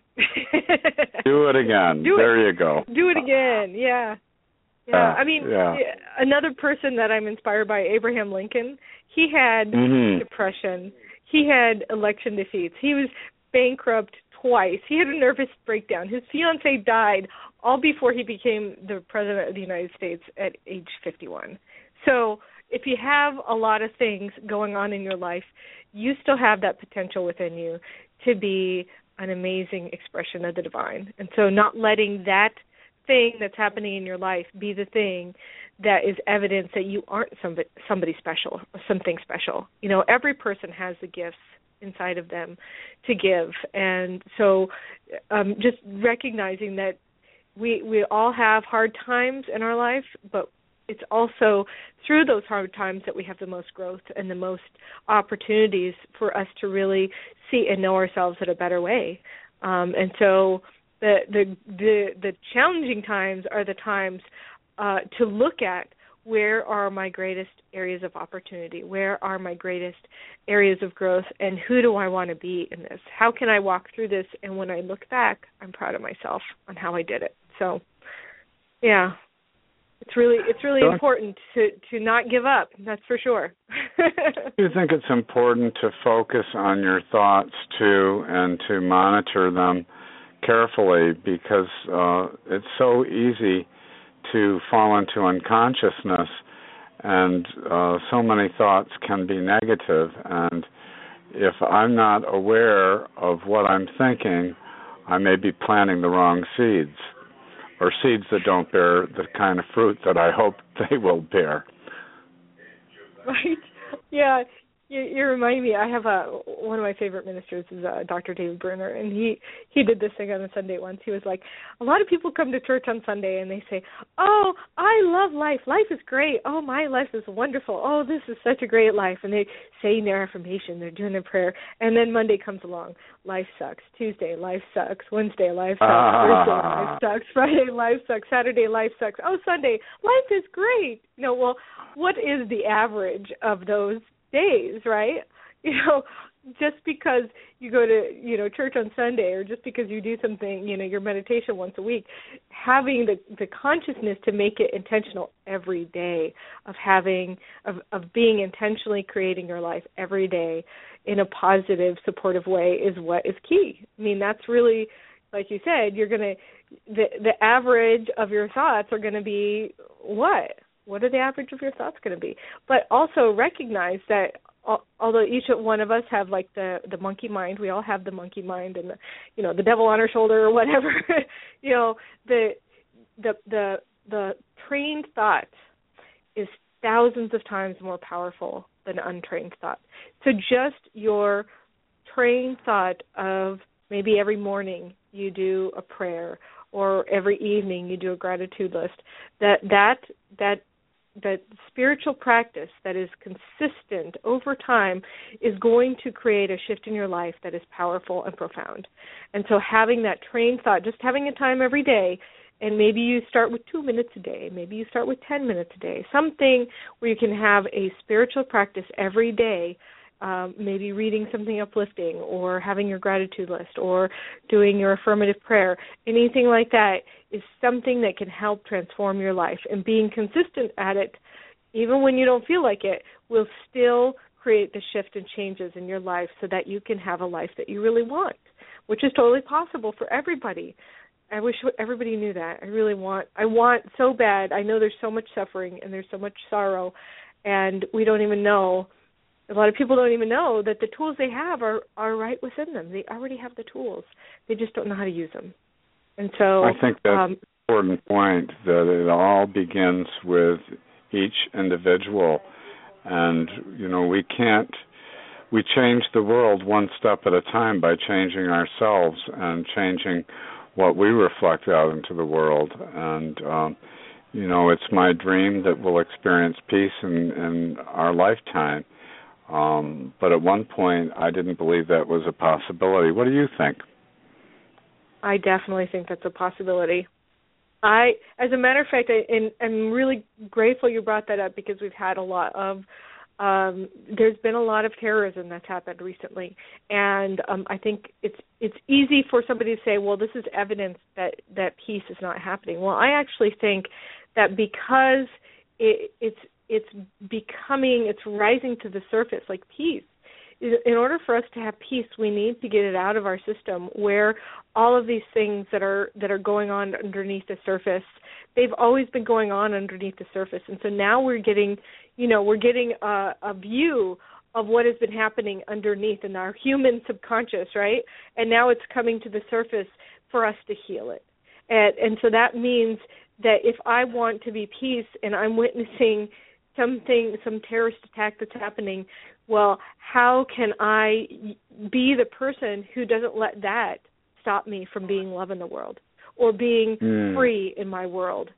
Speaker 3: Do it again. There you go.
Speaker 4: Do it again. Yeah. I mean, another person that I'm inspired by, Abraham Lincoln, he had depression. He had election defeats. He was bankrupt twice. He had a nervous breakdown. His fiancée died all before he became the president of the United States at age 51. So if you have a lot of things going on in your life, you still have that potential within you to be an amazing expression of the divine. And so not letting that thing that's happening in your life be the thing that is evidence that you aren't somebody special or something special. You know, every person has the gifts inside of them to give. And so just recognizing that we all have hard times in our life, but it's also through those hard times that we have the most growth and the most opportunities for us to really see and know ourselves in a better way. And so the challenging times are the times to look at where are my greatest areas of opportunity, where are my greatest areas of growth, and who do I want to be in this? How can I walk through this? And when I look back, I'm proud of myself on how I did it. So, yeah. It's really important to not give up. That's for sure.
Speaker 3: Do you think it's important to focus on your thoughts too, and to monitor them carefully, because it's so easy to fall into unconsciousness, and so many thoughts can be negative. And if I'm not aware of what I'm thinking, I may be planting the wrong seeds, or seeds that don't bear the kind of fruit that I hope they will bear.
Speaker 4: Right. Yeah. You remind me, I have one of my favorite ministers is Dr. David Bruner, and he did this thing on a Sunday once. He was like, a lot of people come to church on Sunday and they say, oh, I love life. Life is great. Oh, my life is wonderful. Oh, this is such a great life. And they say their affirmation, they're doing their prayer, and then Monday comes along. Life sucks. Tuesday, life sucks. Wednesday, life sucks. Thursday, life sucks. Friday, life sucks. Saturday, life sucks. Oh, Sunday, life is great. No, well, what is the average of those days, right? You know, just because you go to, church on Sunday, or just because you do something, your meditation once a week, having the consciousness to make it intentional every day, of being intentionally creating your life every day in a positive, supportive way is what is key. I mean, that's really, like you said, you're going to, the average of your thoughts are going to be what? What are the average of your thoughts going to be? But also recognize that although each one of us have like the monkey mind, we all have the monkey mind and the devil on our shoulder or whatever. The trained thought is thousands of times more powerful than untrained thought. So just your trained thought of maybe every morning you do a prayer, or every evening you do a gratitude list, that spiritual practice that is consistent over time is going to create a shift in your life that is powerful and profound. And so having that trained thought, just having a time every day, and maybe you start with 2 minutes a day, maybe you start with 10 minutes a day, something where you can have a spiritual practice every day, maybe reading something uplifting, or having your gratitude list, or doing your affirmative prayer. Anything like that is something that can help transform your life. And being consistent at it, even when you don't feel like it, will still create the shift and changes in your life so that you can have a life that you really want, which is totally possible for everybody. I wish everybody knew that. I want so bad. I know there's so much suffering and there's so much sorrow, and we don't even know. A lot of people don't even know that the tools they have are right within them. They already have the tools. They just don't know how to use them. And so
Speaker 3: I think that's an important point, that it all begins with each individual. And, we change the world one step at a time by changing ourselves and changing what we reflect out into the world. And, it's my dream that we'll experience peace in our lifetime. But at one point, I didn't believe that was a possibility. What do you think?
Speaker 4: I definitely think that's a possibility. As a matter of fact, I'm really grateful you brought that up, because we've had a lot of there's been a lot of terrorism that's happened recently, and I think it's easy for somebody to say, well, this is evidence that peace is not happening. Well, I actually think that because it's rising to the surface, like peace. In order for us to have peace, we need to get it out of our system, where all of these things that are going on underneath the surface, they've always been going on underneath the surface. And so now we're getting a view of what has been happening underneath in our human subconscious, right? And now it's coming to the surface for us to heal it. And so that means that if I want to be peace and I'm witnessing some terrorist attack that's happening, well, how can I be the person who doesn't let that stop me from being love in the world or being free in my world?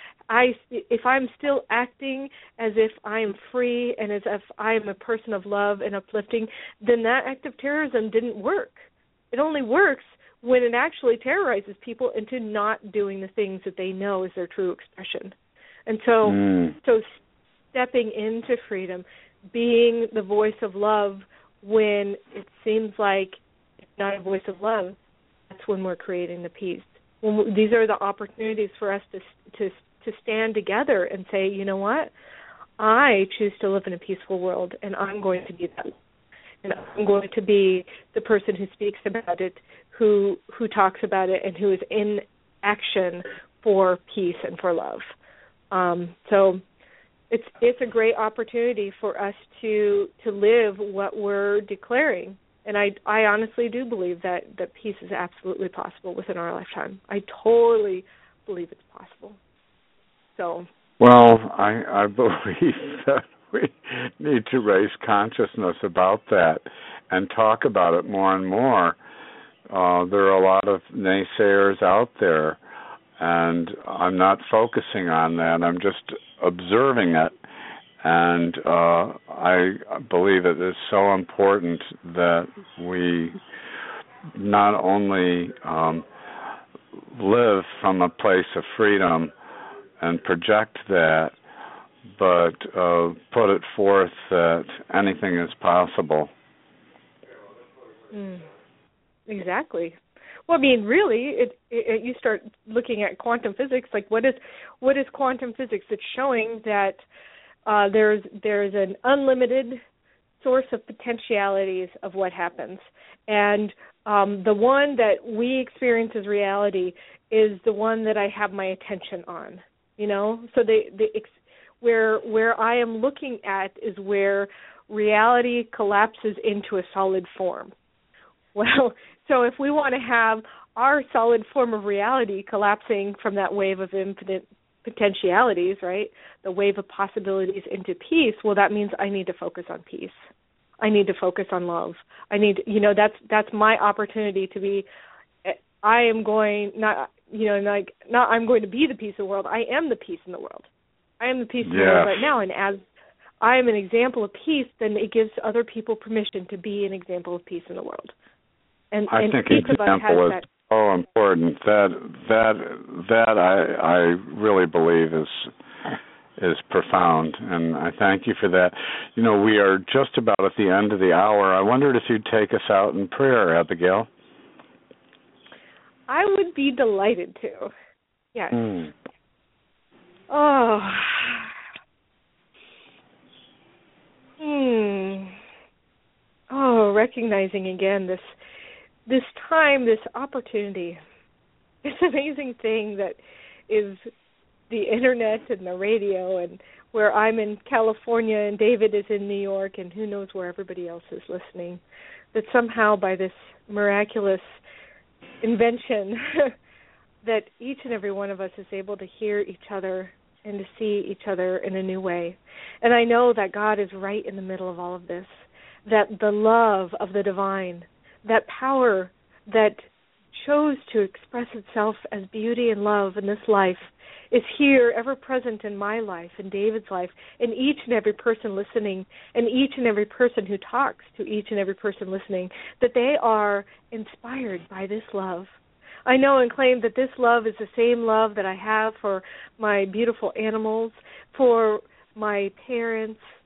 Speaker 4: If I'm still acting as if I am free and as if I am a person of love and uplifting, then that act of terrorism didn't work. It only works when it actually terrorizes people into not doing the things that they know is their true expression. And so stepping into freedom, being the voice of love when it seems like it's not a voice of love, that's when we're creating the peace. These are the opportunities for us to stand together and say, you know what, I choose to live in a peaceful world, and I'm going to be that. And I'm going to be the person who speaks about it, who talks about it, and who is in action for peace and for love. So it's a great opportunity for us to live what we're declaring. And I honestly do believe that peace is absolutely possible within our lifetime. I totally believe it's possible. So.
Speaker 3: Well, I believe that we need to raise consciousness about that and talk about it more and more. There are a lot of naysayers out there, and I'm not focusing on that. I'm just observing it, and I believe it is so important that we not only live from a place of freedom and project that, but put it forth that anything is possible.
Speaker 4: Exactly. Well, I mean, really, you start looking at quantum physics. Like, what is quantum physics? It's showing that there's an unlimited source of potentialities of what happens, and the one that we experience as reality is the one that I have my attention on. So where I am looking at is where reality collapses into a solid form. Well, so if we want to have our solid form of reality collapsing from that wave of infinite potentialities, right, the wave of possibilities into peace, well, that means I need to focus on peace. I need to focus on love. I need, that's my opportunity to be. I'm going to be the peace of the world. I am the peace in the world. I am the peace in the world right now, and as I am an example of peace, then it gives other people permission to be an example of peace in the world. And
Speaker 3: I think example is so important. That I really believe is profound, and I thank you for that. We are just about at the end of the hour. I wondered if you'd take us out in prayer, Abigail.
Speaker 4: I would be delighted to. Yes. Oh. Oh, recognizing again this time, this opportunity, this amazing thing that is the internet and the radio, and where I'm in California and David is in New York, and who knows where everybody else is listening, that somehow by this miraculous invention that each and every one of us is able to hear each other and to see each other in a new way. And I know that God is right in the middle of all of this, that the love of the divine, that power that chose to express itself as beauty and love in this life is here, ever present in my life, in David's life, in each and every person listening, and each and every person who talks to each and every person listening, that they are inspired by this love. I know and claim that this love is the same love that I have for my beautiful animals, for my parents,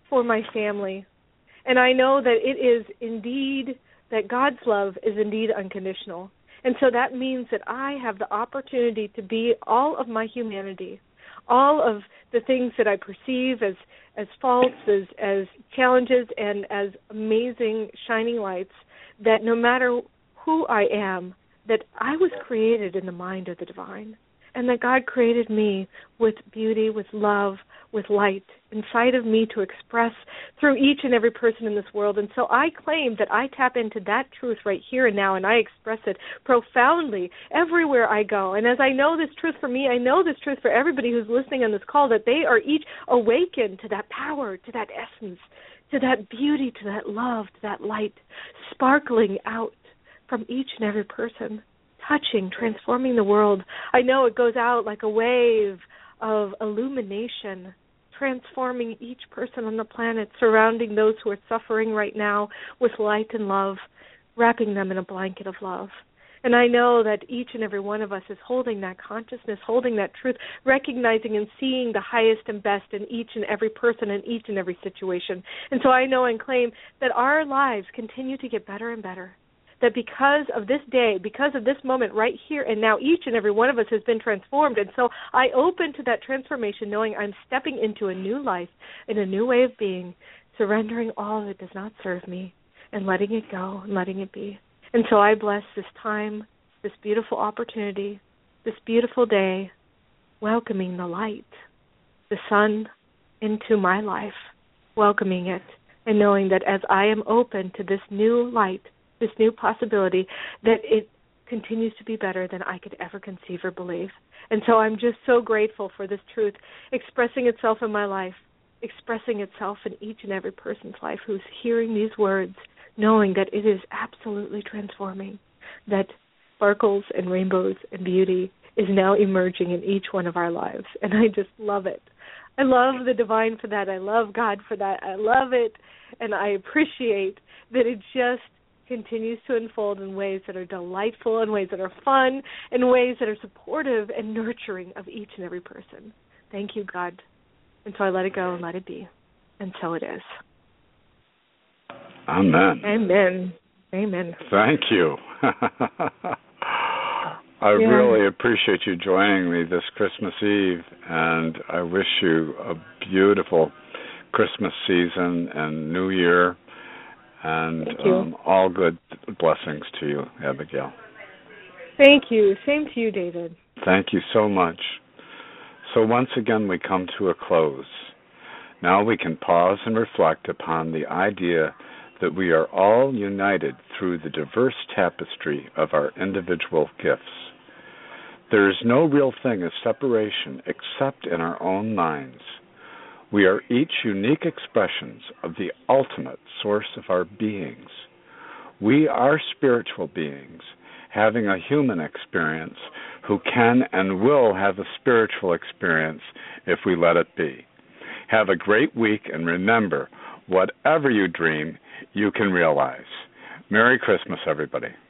Speaker 4: for my family. And I know that it is indeed, that God's love is indeed unconditional. And so that means that I have the opportunity to be all of my humanity, all of the things that I perceive as faults, as challenges, and as amazing shining lights, that no matter who I am, that I was created in the mind of the divine, and that God created me with beauty, with love, with light inside of me to express through each and every person in this world. And so I claim that I tap into that truth right here and now, and I express it profoundly everywhere I go. And as I know this truth for me, I know this truth for everybody who's listening on this call, that they are each awakened to that power, to that essence, to that beauty, to that love, to that light, sparkling out from each and every person, touching, transforming the world. I know it goes out like a wave of illumination, transforming each person on the planet, surrounding those who are suffering right now with light and love, wrapping them in a blanket of love. And I know that each and every one of us is holding that consciousness, holding that truth, recognizing and seeing the highest and best in each and every person in each and every situation. And so I know and claim that our lives continue to get better and better, that because of this day, because of this moment right here and now, each and every one of us has been transformed. And so I open to that transformation, knowing I'm stepping into a new life, in a new way of being, surrendering all that does not serve me and letting it go and letting it be. And so I bless this time, this beautiful opportunity, this beautiful day, welcoming the light, the sun into my life, welcoming it, and knowing that as I am open to this new light, this new possibility, that it continues to be better than I could ever conceive or believe. And so I'm just so grateful for this truth expressing itself in my life, expressing itself in each and every person's life who's hearing these words, knowing that it is absolutely transforming, that sparkles and rainbows and beauty is now emerging in each one of our lives. And I just love it. I love the divine for that. I love God for that. I love it. And I appreciate that it just continues to unfold in ways that are delightful, in ways that are fun, in ways that are supportive and nurturing of each and every person. Thank you, God. And so I let it go and let it be. And so it is.
Speaker 3: Amen.
Speaker 4: Amen. Amen.
Speaker 3: Thank you. I really appreciate you joining me this Christmas Eve, and I wish you a beautiful Christmas season and New Year. And all good blessings to you, Abigail.
Speaker 4: Thank you. Same to you, David.
Speaker 3: Thank you so much. So once again, we come to a close. Now we can pause and reflect upon the idea that we are all united through the diverse tapestry of our individual gifts. There is no real thing as separation except in our own minds. We are each unique expressions of the ultimate source of our beings. We are spiritual beings having a human experience who can and will have a spiritual experience if we let it be. Have a great week, and remember, whatever you dream, you can realize. Merry Christmas, everybody.